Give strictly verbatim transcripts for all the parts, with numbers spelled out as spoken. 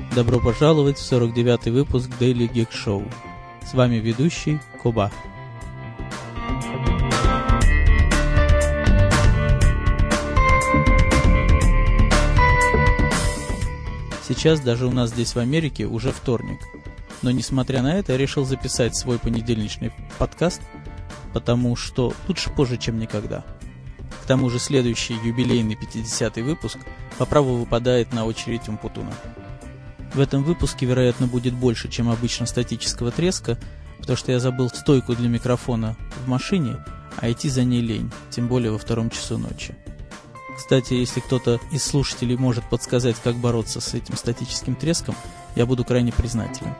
Добро пожаловать в сорок девятый выпуск Daily Geek Show. С вами ведущий Куба. Сейчас даже у нас здесь в Америке уже вторник. Но несмотря на это, я решил записать свой понедельничный подкаст, потому что лучше позже, чем никогда. К тому же следующий юбилейный пятидесятый выпуск по праву выпадает на очередь Умпутуна. В этом выпуске, вероятно, будет больше, чем обычно статического треска, потому что я забыл стойку для микрофона в машине, а идти за ней лень, тем более во втором часу ночи. Кстати, если кто-то из слушателей может подсказать, как бороться с этим статическим треском, я буду крайне признателен.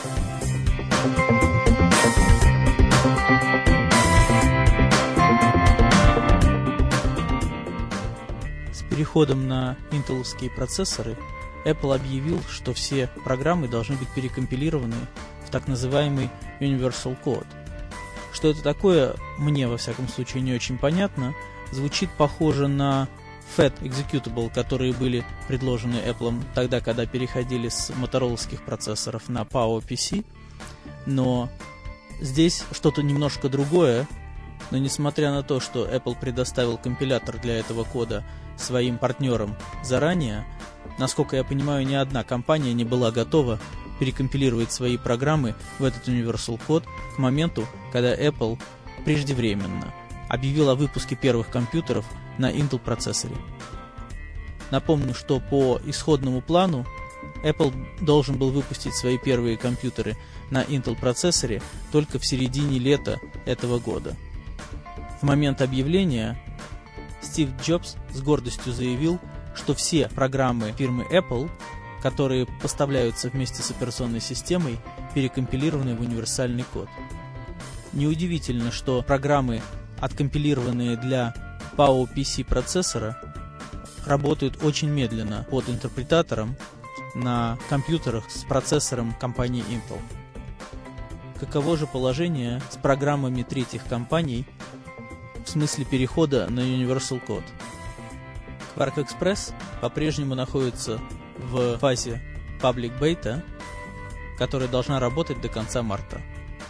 С переходом на интеловские процессоры Apple объявил, что все программы должны быть перекомпилированы в так называемый Universal Code. Что это такое, мне во всяком случае не очень понятно. Звучит похоже на фэт Executable, которые были предложены Apple тогда, когда переходили с мотороловских процессоров на PowerPC. Но здесь что-то немножко другое. Но несмотря на то, что Apple предоставил компилятор для этого кода своим партнерам заранее, насколько я понимаю, ни одна компания не была готова перекомпилировать свои программы в этот Universal Code к моменту, когда Apple преждевременно объявил о выпуске первых компьютеров на Intel процессоре. Напомню, что по исходному плану Apple должен был выпустить свои первые компьютеры на Intel процессоре только в середине лета этого года. В момент объявления Стив Джобс с гордостью заявил, что все программы фирмы Apple, которые поставляются вместе с операционной системой, перекомпилированы в универсальный код. Неудивительно, что программы, откомпилированные для PowerPC процессора, работают очень медленно под интерпретатором на компьютерах с процессором компании Intel. Каково же положение с программами третьих компаний в смысле перехода на Universal Code? Quark Express по-прежнему находится в фазе Public Beta, которая должна работать до конца марта.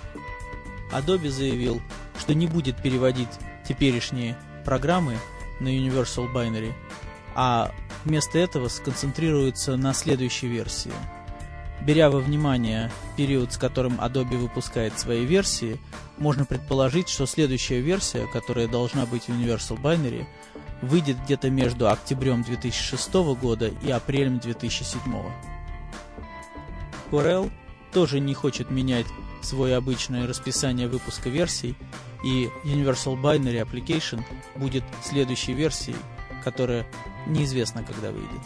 Adobe заявил, что не будет переводить теперешние программы на Universal Binary, а вместо этого сконцентрируется на следующей версии. Беря во внимание период, с которым Adobe выпускает свои версии, можно предположить, что следующая версия, которая должна быть Universal Binary, выйдет где-то между октябрем две тысячи шестого года и апрелем две тысячи седьмого. Corel тоже не хочет менять свое обычное расписание выпуска версий, и Universal Binary Application будет следующей версией, которая неизвестно, когда выйдет.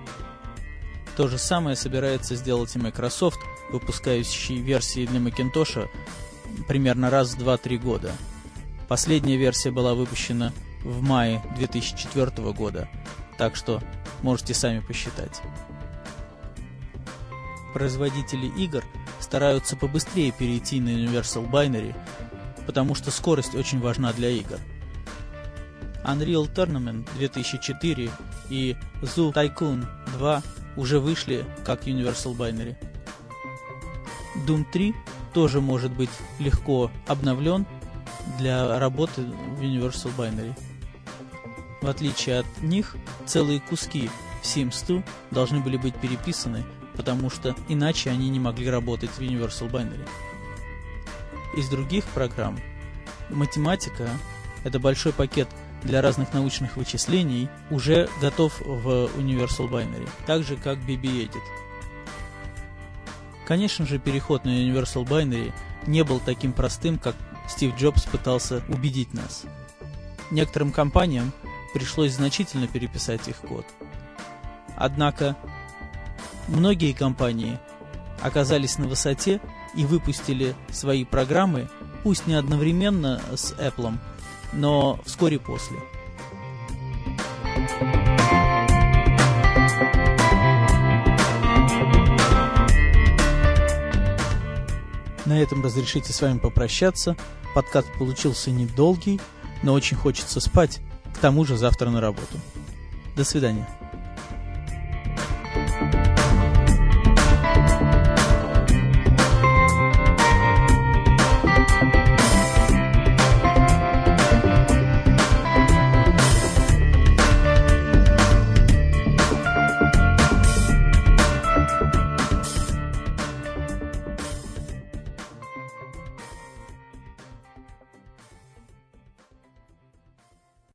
То же самое собирается сделать и Microsoft, выпускающий версии для Macintosh примерно раз в два-три года. Последняя версия была выпущена в мае две тысячи четвёртого года, так что можете сами посчитать. Производители игр стараются побыстрее перейти на Universal Binary, потому что скорость очень важна для игр. Unreal Tournament две тысячи четыре и Zoo Tycoon два уже вышли как Universal Binary. Doom три тоже может быть легко обновлен для работы в Universal Binary. В отличие от них, целые куски в Sims два должны были быть переписаны, потому что иначе они не могли работать в Universal Binary. Из других программ математика — это большой пакет для разных научных вычислений, уже готов в Universal Binary, так же как би би Edit. Конечно же, переход на Universal Binary не был таким простым, как Стив Джобс пытался убедить нас. Некоторым компаниям пришлось значительно переписать их код. Однако многие компании оказались на высоте и выпустили свои программы, пусть не одновременно с Apple, но вскоре после. На этом разрешите с вами попрощаться. Подкаст получился недолгий, но очень хочется спать. К тому же завтра на работу. До свидания.